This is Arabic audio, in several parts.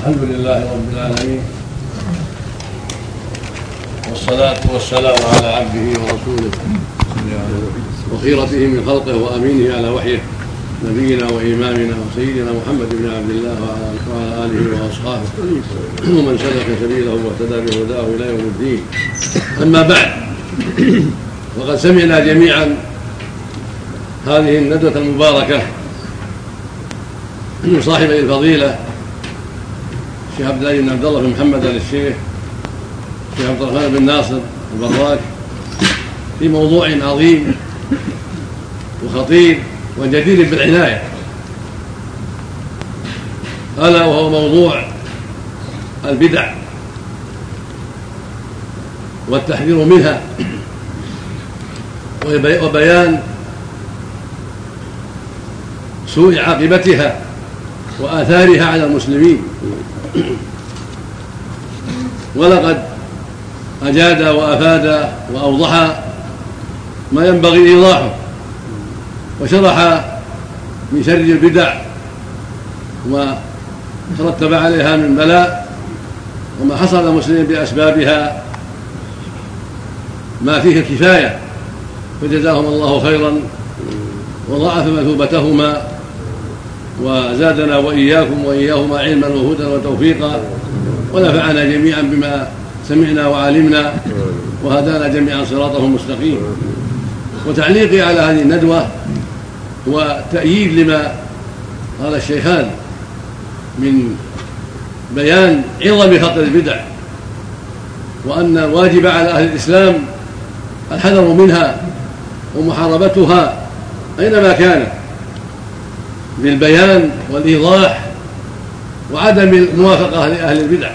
الحمد لله رب العالمين، والصلاة والسلام على عبده ورسوله وخيرته من خلقه وأمينه على وحيه، نبينا وإمامنا وسيدنا محمد بن عبد الله وعلى آله وأصحابه ومن سلك سبيله واهتدى بهداه إلى يوم الدين. أما بعد، وقد سمعنا جميعا هذه الندوة المباركة من صاحبي الفضيلة الشيخ عبد العزيز بن عبد الله بن محمد آل الشيخ الشيخ عبد الرحمن بن ناصر البراك في موضوع عظيم وخطير وجدير بالعناية، ألا وهو موضوع البدع والتحذير منها وبيان سوء عاقبتها وآثارها على المسلمين. ولقد أجاد وأفاد وأوضح ما ينبغي إيضاحه، وشرح من شر البدع وما ترتب عليها من بلاء وما حصل المسلمين بأسبابها ما فيه الكفاية، فجزاهم الله خيرا وضاعف مثوبتهما وزادنا وإياكم وإياهما علما وهدى وتوفيقا، ونفعنا جميعا بما سمعنا وعلمنا وهدانا جميعا صراطه المستقيم. وتعليقي على هذه الندوة وتأييد لما قال الشيخان من بيان عظم خطر البدع، وأن الواجب على أهل الإسلام الحذر منها ومحاربتها أينما كانت، بالبيان والإيضاح وعدم الموافقة لأهل البدع.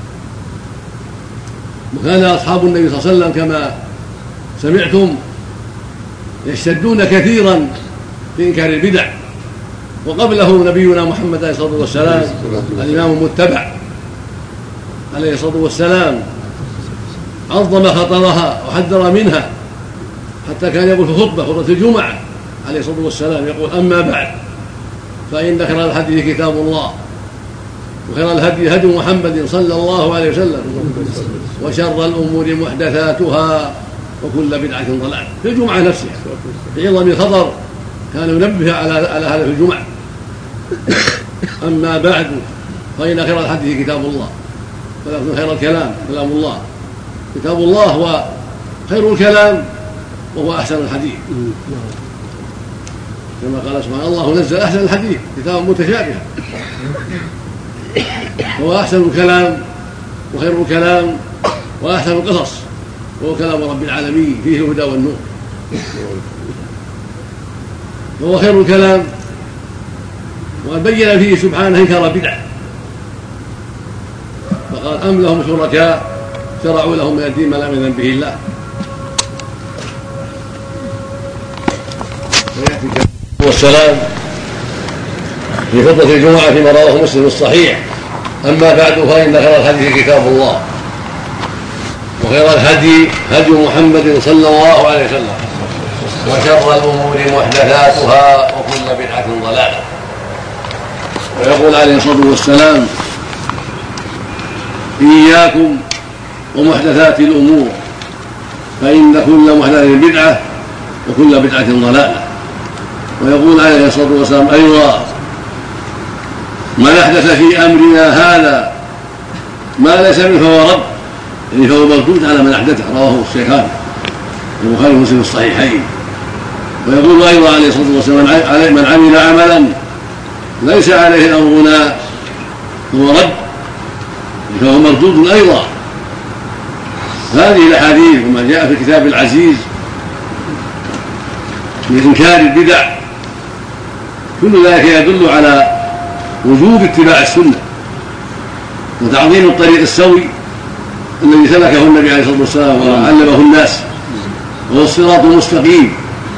وكان أصحاب النبي صلى الله عليه وسلم كما سمعتم يشتدون كثيرا في إنكار البدع، وقبله نبينا محمد عليه الصلاة والسلام الإمام المتبع عليه الصلاة والسلام عظم خطرها وحذر منها، حتى كان يقول في خطبة الجمعة عليه الصلاة والسلام يقول: أما بعد، فإن خير الحديث كتاب الله، وخير الهدي هدي محمد صلى الله عليه وسلم، وشر الأمور محدثاتها، وكل بدعة ضلالة. في الجمعة نفسها في عظم الخطر كان ينبه على هذا في الجمعة. أما بعد، فإن خير الحديث كتاب الله، فلكن خير الكلام كلام الله. كتاب الله هو خير الكلام وهو أحسن الحديث، كما قال سبحانه: الله نزل أحسن الحديث كتابا متشابها. وهو أحسن الكلام وخير الكلام وأحسن القصص، وهو كلام رب العالمين فيه الهدى والنور. وهو خير الكلام، وقد بين فيه سبحانه إنكار البدع، فقال: أم لهم شركاء شرعوا لهم من الدين ما لم يأذن به الله. والسلام في خطبة الجمعة فيما رواه مسلم الصحيح: أما بعد، فإن خير الحديث كتاب الله، وخير الهدي هدي محمد صلى الله عليه وسلم، وشر الأمور محدثاتها، وكل بدعة ضلالة. ويقول عليه الصلاة والسلام: إياكم ومحدثات الأمور، فإن كل محدثة بدعة، وكل بدعة ضلالة. ويقول عليه الصلاة والسلام أيضا: من أحدث في أمرنا هذا ما ليس منه فهو رد، يعني فهو مردود على من أحدثه. رواه الشيخان البخاري ومسلم الصحيحين. ويقول أيضا عليه الصلاة والسلام: من عمل عملا ليس عليه أمرنا فهو رد، فهو مردود أيضا. هذه الأحاديث وما جاء في الكتاب العزيز من إنكار البدع كل ذلك يدل على وجوب اتباع السنة وتعظيم الطريق السوي الذي سلكه النبي عليه الصلاة والسلام وعلمه الناس، وهو الصراط المستقيم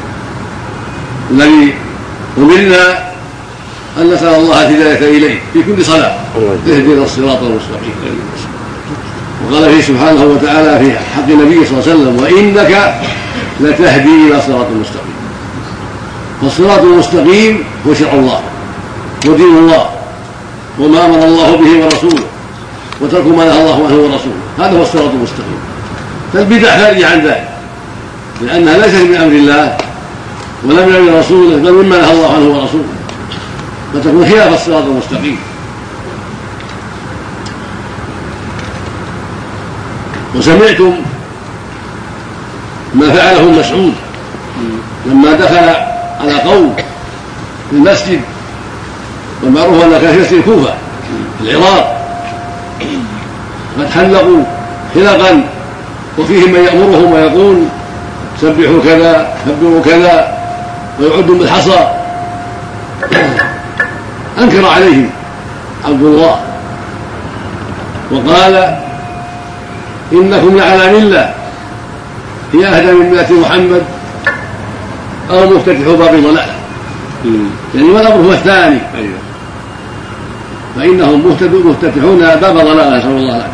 الذي أمرنا أن نسأل الله الهداية إليه في كل صلاة: اهدنا الصراط المستقيم. وقال فيه سبحانه وتعالى في حق النبي صلى الله عليه وسلم: وإنك لتهدي إلى صراط المستقيم. فالصراط المستقيم هو شرع الله ودين الله، وما أمر الله به ورسوله وترك ما نهى الله عنه ورسوله، هذا هو الصراط المستقيم. فالبدع خارجة عن ذلك لأنها ليست من أمر الله ولم من أمر رسوله بل مما نهى الله عنه ورسوله، فتكون خلاف الصراط المستقيم. وسمعتم ما فعله مسعود لما دخل على قوم في المسجد، والمعروف أن كان في مسجد الكوفة في العراق قد حلقوا حلقا وفيهم من يأمرهم ويقول سبحوا كذا كبروا كذا ويعدوا بالحصى. أنكر عليهم عبد الله وقال إنكم لعلى ملة هي أهدى من ملة محمد أو مفتتح باب ضلالة، يعني والأمر هو الثاني، فإنهم مفتتحون باب ضلالة نسأل الله العافية،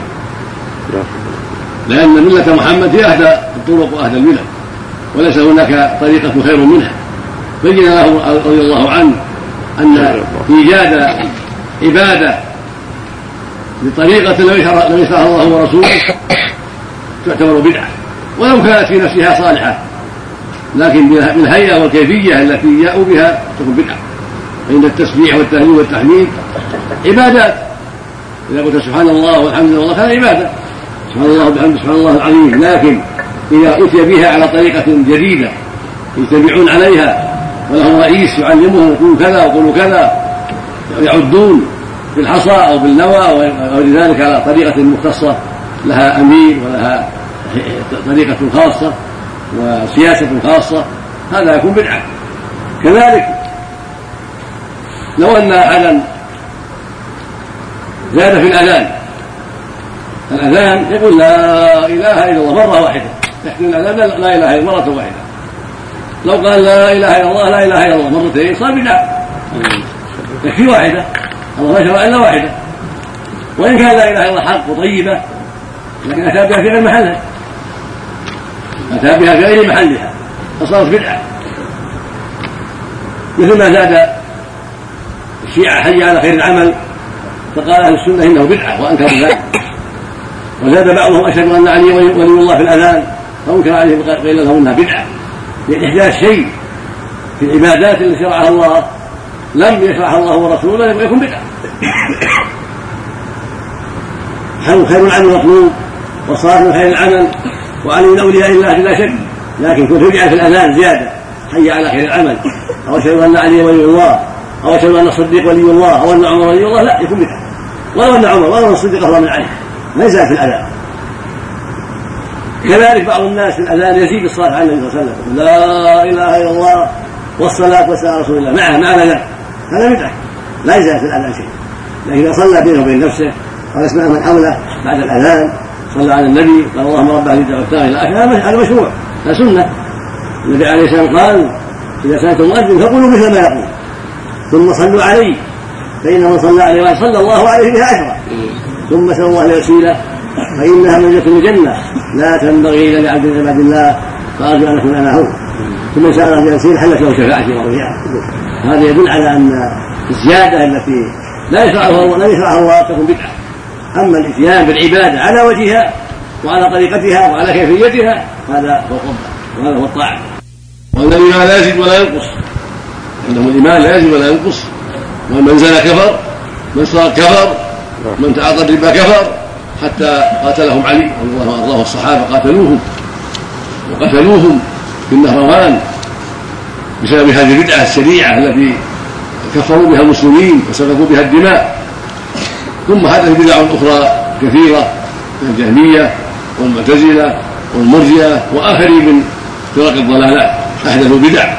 لأن ملة محمد هي أهدى الطرق وأهدى الملل وليس هناك طريقة خير منها. بين له رضي الله عنه أن إيجاد عبادة بطريقة لم يشرعها الله ورسوله تعتبر بدعة ولو كانت في نفسها صالحة، لكن بالهيئة والكيفية التي جاءوا بها تكون بدعة. فإن التسبيح والتهليل والتحميد عبادات، إذا قلت سبحان الله والحمد لله كان عبادة، سبحان الله وبحمده سبحان الله العظيم، لكن إذا أتي بها على طريقة جديدة يتبعون عليها ولهم رئيس يعلمهم يقولوا كذا ويقولوا كذا، يعدون بالحصى أو بالنوى أو لذلك على طريقة مختصة لها أمير ولها طريقة خاصة وسياسة خاصة، هذا يكون بدعة. كذلك لو أن أحدا زاد في الأذان يقول لا إله إلا الله مرة واحدة، يحكي الأذان لا إله إلا مرة واحدة، لو قال لا إله إلا الله لا إله إلا الله مرتين صار بدعة، يكفي واحدة، الله ما شرع إلا واحدة، وإن كان لا إله إلا الله حق وطيبة لكن أتى بها في غير محلها، أتى بها في غير محلها فصارت بدعة. مثل ما زاد الشيعة حي على خير العمل فقال أهل السنة إنه بدعة وأنكروا ذلك، وزاد بعضهم أشهد أن علي ولي الله في الأذان فأنكر عليه قيل له إنها بدعة، لأن إحداث شيء في العبادات التي شرعها الله لم يشرعها الله ورسوله يكون بدعة. خير العمل مطلوب وصار من خير العمل وعلي من أولياء الله بلا شك، لكن كنت بدعة في الأذان زيادة حي على خير العمل أو أشهد أن علي ولي الله أو أشهد أن الصديق ولي الله أو أن عمر ولي الله، لا يكون بدعة، ولو أن عمر ولو أن الصديق أفضل من علي ليس في الأذان. كذلك بعض الناس في الأذان يزيد الصلاة على النبي صلى الله عليه وسلم لا إله إلا الله والصلاة والسلام على رسول الله مع الأذان، هذا بدعة لا يزال في الأذان شيء، لكن إذا صلى بينه وبين نفسه أو يسمع من حوله بعد الأذان صلى على النبي قال اللهم رب هذه الدعوة التامة إلى آخره، هذا مشروع، هذا سنة. النبي عليه السلام قال إذا سمعتم المؤذن فقولوا مثل ما يقول ثم صلوا عليه فإن من صلى عليه صلى الله عليه بها عشرة ثم سأل الله الوسيلة فإنها منزلة الجنة لا تنبغي إلا لعبد من عباد الله فأرجو أن أكون أنا هو، ثم سأل الله الوسيلة حلت له شفاعتي وروحها. هذا يدل على أن الزيادة التي لا يشرعها الله تكون بدعة، أما الإتيان بالعبادة على وجهها وعلى طريقتها وعلى كيفيتها هذا هو القربة وهذا هو الطاعة. وأن الإيمان لا يزيد ولا ينقص، عندهم الإيمان لا يزيد ولا ينقص، ومن زنى كفر، من صار كفر، من تعاطى الربا كفر، حتى قاتلهم علي رضي الله عنه والصحابة وقتلوهم في النهروان بسبب هذه البدعة الشريعة التي كفروا بها المسلمين وسفكوا بها الدماء. ثم حدث بدع أخرى كثيرة من الجهمية والمعتزلة والمرجئة وآخرين من فرق الضلالات أحدثوا بدع،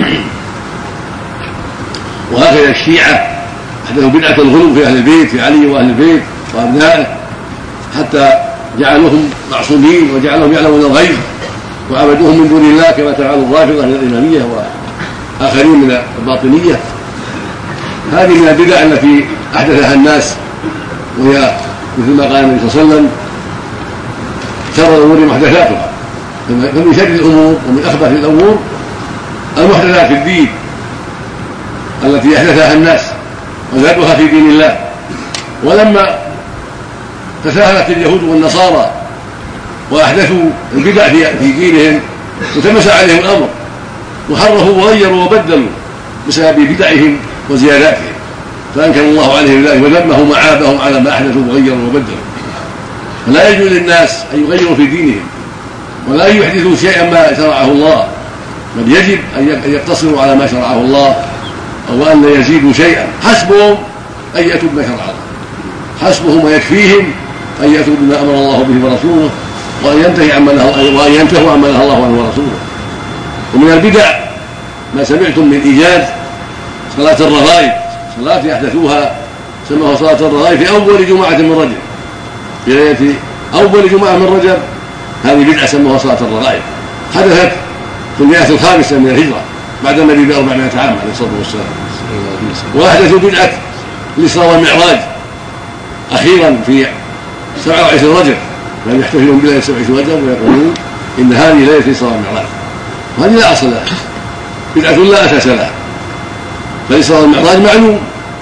وهكذا الشيعة أحدثوا بدعة الغلو في أهل البيت في علي وأهل البيت وأبنائه حتى جعلوهم معصومين وجعلهم يعلمون الغيب وعبدوهم من دون الله كما تفعل الرافضة من الإمامية وآخرين من الباطنية. هذه من البدع التي أحدثها الناس، وهي مثل ما قال النبي صلى الله عليه وسلم شر الأمور محدثاتها، فمن شر الأمور ومن أخبث الأمور المحدثات في الدين التي أحدثها الناس وزادوها في دين الله، ولما تساهلت اليهود والنصارى وأحدثوا البدع في دينهم وتمس عليهم الأمر وحرفوا وغيروا وبدلوا بسبب بدعهم وزياداتهم، فأنكر الله عليهم ذلك وذمهم وعابهم على ما أحدثوا وغيروا وبدلوا. فلا يجوز للناس أن يغيروا في دينهم ولا أن يحدثوا شيئا ما شرعه الله، بل يجب أن يقتصروا على ما شرعه الله أو أن لا يزيدوا شيئا. حسبهم أن يأتوا بما شرع الله، حسبهم ويكفيهم أن يأتوا بما أمر الله به ورسوله وأن ينتهوا عما نهى الله عنه ورسوله. ومن البدع ما سمعتم من إيجاد صلاة الرغائب، صلاة يحدثوها سموها صلاة الرغائب في أول جمعة من رجب، في ليلة أول جمعة من رجب. هذه بدعة سموها صلاة الرغائب، حدثت في 105 من الهجرة بعد النبي ب400 عام عليه الصلاة والسلام. وأحدثوا بدعة الإسراء والمعراج أخيرا في 27 رجب، لم يحتفلون بليلة 27 رجب ويقولون إن هذه ليلة الإسراء والمعراج، وهذه لا أصل لها، بدعة لا أساس لها. فالإسراء والمعراج معلوم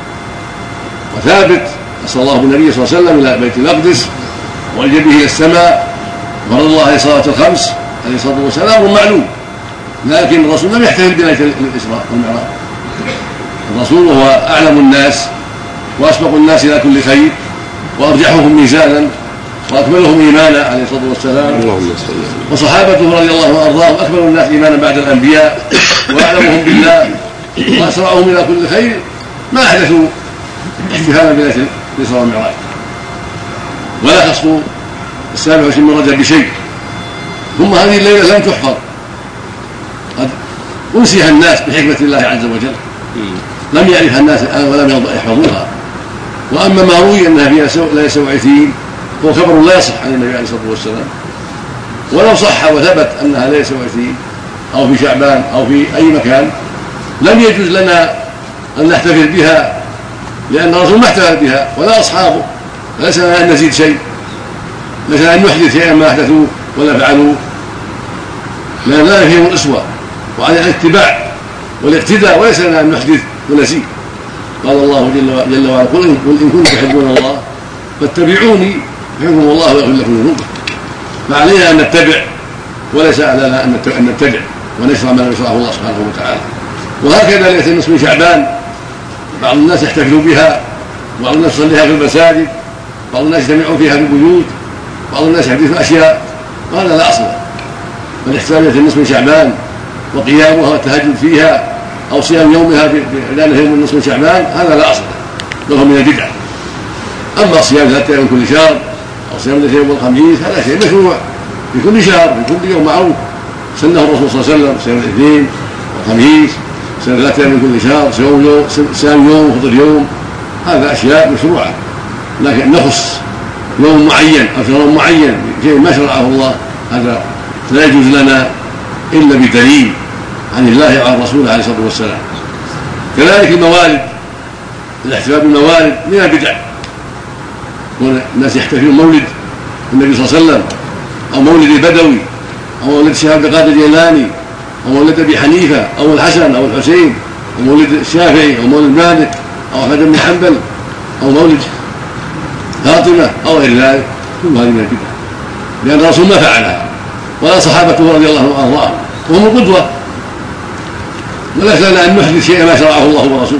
وثابت، أرسل الله بالنبي صلى الله عليه وسلم إلى بيت المقدس وألج به إلى السماء فرض الله عليه الصلاة الخمس عليه الصلاة والسلام معلوم، لكن الرسول لم يحتفل بليلة الإسراء والمعراج. الرسول هو أعلم الناس وأسبق الناس إلى كل خير وأرجحهم ميزانا وأكملهم إيمانا عليه الصلاة والسلام، وصحابته رضي الله عنهم وأرضاهم أكمل الناس إيمانا بعد الأنبياء وأعلمهم بالله وأسرعهم إلى كل خير، ما أحدثوا احتفالا بليلة الإسراء والمعراج ولا خصوا 27 من رجب بشيء. ثم هذه الليلة لم تحفظ، قد أنسيها الناس بحكمة الله عز وجل، لم يعرفها الناس الآن ولم يحفظوها. وأما ما روي أنها فيها ليلة 27 هو خبر لا يصح عن النبي عليه الصلاة والسلام، ولو صح وثبت أنها ليلة 27 أو في شعبان أو في أي مكان لم يجوز لنا أن نحتفل بها، لأن الرسول ما احتفل بها ولا أصحابه، فليس لنا أن نزيد شيء، ليس لنا أن نحدث شيئا ما أحدثوا ولا فعلوا، لأن لا يفهم الأسوة وعلى الاتباع والاقتداء، وليس لنا أن نحدث ونزيد. قال الله جل وعلا قل إن كنتم تحبون الله فاتبعوني يحبكم الله ويغفر لكم ذنوبكم. فعلينا أن نتبع وليس علينا أن نتبع ونشرع ما يشرعه الله سبحانه وتعالى. وهكذا ليلة النصف من شعبان بعض الناس يحتفلوا بها، بعض الناس يصليها في المساجد، بعض الناس يجتمعون فيها في البيوت، بعض الناس يحدثوا أشياء، وهذا لا أصل له. فالاحتفال بليلة النصف من شعبان وقيامها والتهجد فيها أو صيام يومها لأنه يوم النصف من شعبان هذا لا أصل له، وهو من البدع. أما صيام 3 أيام من كل شهر أو صيام الاثنين والخميس هذا شيء مشروع في كل شهر في كل يوم معروف، سنه الرسول صلى الله عليه وسلم صيام الاثنين والخميس، صيام 3 أيام من كل شهر، صيام يوم وفطر يوم، هذا أشياء مشروعة. لكن نخص يوم معين أو شهر معين شيء ما شرعه الله هذا لا يجوز لنا إلا بدليل عن الله وعن رسوله عليه الصلاة والسلام. كذلك الموالد، الاحتفال بالموالد من البدع، والناس يحتفلون مولد النبي صلى الله عليه وسلم أو مولد البدوي أو مولد الشيخ عبد القادر الجيلاني أو مولد أبي حنيفة أو الحسن أو الحسين أو مولد الشافعي أو مولد مالك أو أحمد بن حنبل أو مولد فاطمة أو غير ذلك، كل هذه من البدع، لأن الرسول ما فعلها ولا صحابته رضي الله عنهم وهم القدوة، وليس لنا أن نحدث شيئا ما شرعه الله ورسوله.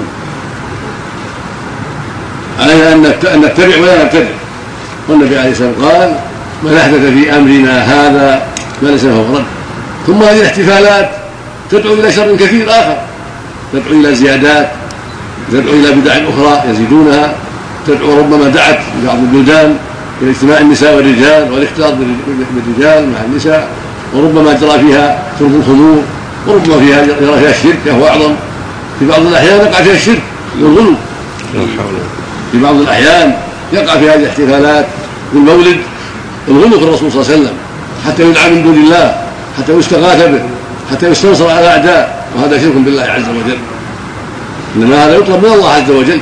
علينا أن نتبع ولا نبتدع، والنبي عليه الصلاة والسلام قال من أحدث في أمرنا هذا ما ليس فهو رد. ثم هذه الاحتفالات تدعو إلى شر كثير آخر، تدعو إلى زيادات، تدعو إلى بدع أخرى يزيدونها، تدعو ربما دعت بعض البلدان إلى اجتماع النساء والرجال والاختلاط بالرجال مع النساء، وربما جرى فيها شرب الخمور، وربما جرى فيها الشرك وهو أعظم. في بعض الأحيان يقع فيها الشرك والغلو، في بعض الأحيان يقع في هذه الاحتفالات بالمولد الغلو في الرسول صلى الله عليه وسلم، حتى يدعى من دون الله، حتى يستغاث به، حتى يستنصر على أعداء، وهذا شرك بالله عز وجل. إنما هذا يطلب من الله عز وجل.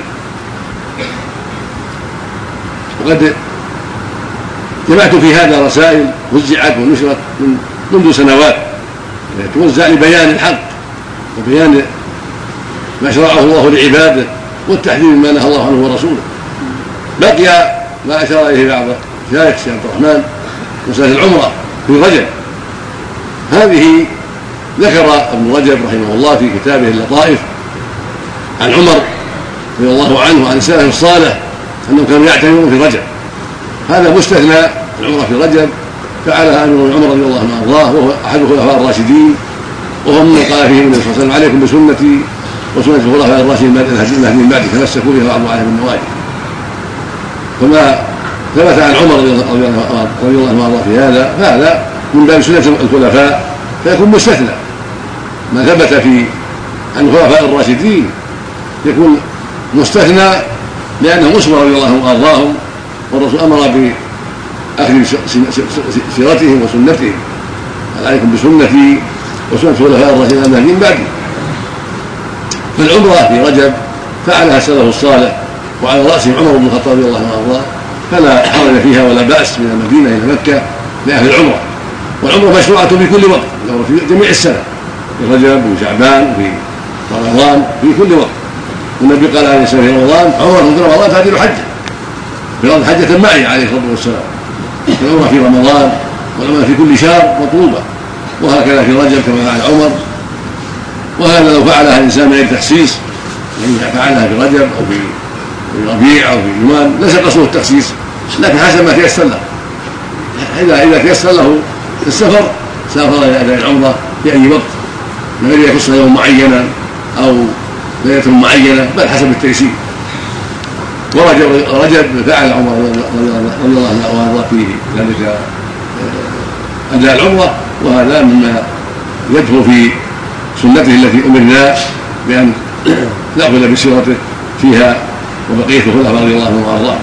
وقد جمعت في هذا رسائل وزعت ونشرت منذ سنوات توزع لبيان الحق وبيان ما شرعه الله لعباده والتحذير مما نهى الله عنه ورسوله. بقي ما أشار إليه بعض شيخ عبد الرحمن مسألة العمرة في رجب. هذه ذكر ابن رجب رحمه الله في كتابه اللطائف عن عمر رضي الله عنه وعن السلف الصالح أنهم كانوا يعتمرون في رجب. هذا مستثنى العمرة في رجب، فعلها أمير عمر رضي الله عنه وأرضاه وهو أحد الخلفاء الراشدين، وهو من قال فيه النبي صلى الله عليه وسلم: عليكم بسنتي وسنة الخلفاء الراشدين المهديين من بعد تمسكوا بها وعضوا عليها بالنواجذ. فما ثبت عن عمر رضي الله عنه وأرضاه في هذا فهذا من باب سنة الخلفاء فيكون مستثنى. ما ثبت في عن الخلفاء الراشدين يكون مستثنى لأنهم أسوة رضي الله عنهم وأرضاهم، والرسول أمر بأخذ سيرتهم وسنتهم: عليكم بسنتي وسنة الخلفاء الراشدين المهديين بعدي. فالعمرة في رجب فعلها السلف الصالح وعلى رأسهم عمر بن الخطاب رضي الله عنه وأرضاه، فلا حرج فيها ولا بأس من المدينة إلى مكة لأهل العمرة. والعمرة مشروعة في كل وقت، في جميع السنة، في رجب وشعبان وفي رمضان، في كل وقت. والنبي قال عليه الصلاة والسلام: في رمضان عمرة في رمضان تعدل حجة، في رمضان حجة معي عليه الصلاة والسلام. العمرة في رمضان والعمرة في كل شهر مطلوبة، وهكذا في رجب كما فعل عمر. وهذا لو فعلها الإنسان من غير تخصيص، يعني فعلها في رجب أو في ربيع أو في جمال، ليس قصده التخصيص، لكن حسب ما تيسر له. إذا تيسر له في السفر سافر إلى أداء العمرة في أي وقت من غير يخص يوم معينا أو ليلة معينة، بل حسب التيسير. ورجب فعل عمر رضي الله عنه وارضاه فيه ذلك أداء العمرة، وهذا مما يدخل في سنته التي أمرنا بأن نأخذ بسيرته فيها وبقية الخلفاء رضي الله عنهم وارضاهم.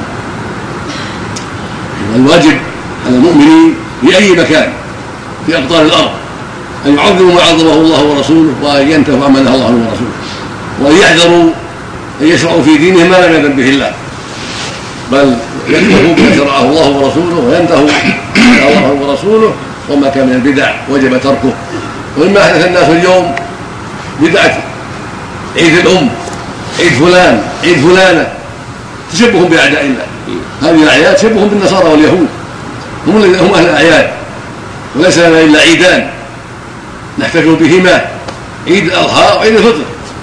والواجب على المؤمنين في أي مكان في أقطار الأرض أن يعظموا ما عظمه الله ورسوله، وأن ينتهوا عما نهى الله عنه ورسوله، وأن يحذروا أن يشرعوا في دينهم ما لم يأذن به الله، بل يكتفوا بما شرعه الله ورسوله وينتهوا ما نهى الله عنه ورسوله. وما كان من البدع وجب تركه. ومما أحدث الناس اليوم بدعة عيد الأم، عيد فلان، عيد فلانة، تشبههم بأعداء الله. هذه الأعياد تشبههم بالنصارى واليهود، هم أهل الأعياد، وليس لنا إلا عيدان نحتفل بهما: عيد الأضحى وعيد الفطر،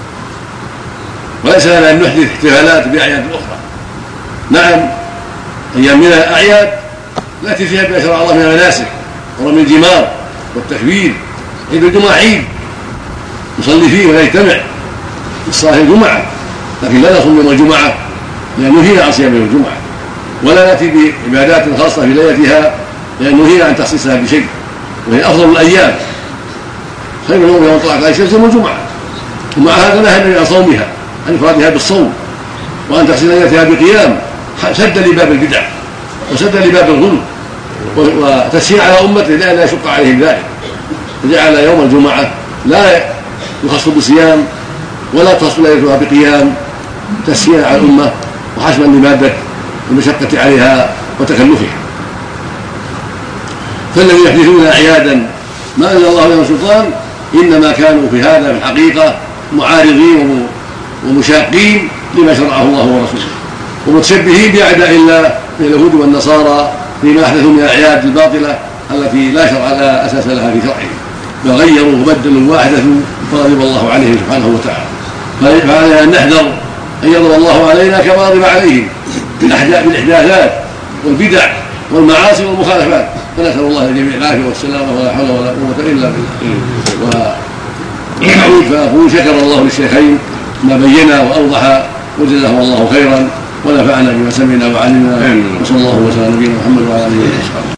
وليس لنا أن نحدث احتفالات بأعياد أخرى. نعم، أيام من الأعياد التي فيها ما شرع الله من المناسك ورمي الجمار والتكبير. عيد الجمعة عيد نصلي فيه ونجتمع الصلاة الجمعة، لكن لا نصوم يوم الجمعة لأنه نهينا عن صيام يوم الجمعة، ولا نأتي بعبادات خاصة في ليلتها لأنه نهينا عن تخصيصها بشيء، وهي أفضل الأيام. خير يوم يوم طلعت عليه الشمس يوم الجمعة، ومع هذا نهى النبي عن صومها، عن إفرادها بالصوم، وأن تخصيص ليلتها بقيام، سد لباب البدع وسد لباب الغلو وتسهيل على أمته لأن لا يشق عليهم ذلك، فجعل يوم الجمعة لا يخص بصيام ولا تخص ليلتها بقيام، تسهيلا على الأمة وحسما لمادة المشقة عليها وتكلفها. فالذين يحدثون أعيادا ما أنزل الله بهم سلطان إنما كانوا في هذا في الحقيقة معارضين ومشاقين لما شرعه الله ورسوله، ومتشبهين بأعداء الله من اليهود والنصارى فيما أحدثوا من الأعياد الباطلة التي لا شرع لا أساس لها في شرعهم، فغيروا وبدلوا وأحدثوا فغضب الله عليهم سبحانه وتعالى. فعلينا أن نحذر أن يغضب الله علينا كما غضب عليهم بالإحداثات والبدع والمعاصي والمخالفات، فنسأل الله للجميع العافية والسلامة ولا حول ولا قوة إلا بالله. فأقول شكر الله للشيخين ما بينا وأوضح، وجزاهم الله خيرا ونفعنا بما سمعنا وعلمنا، وصلى الله وسلم على نبينا محمد وعلى آله وصحبه.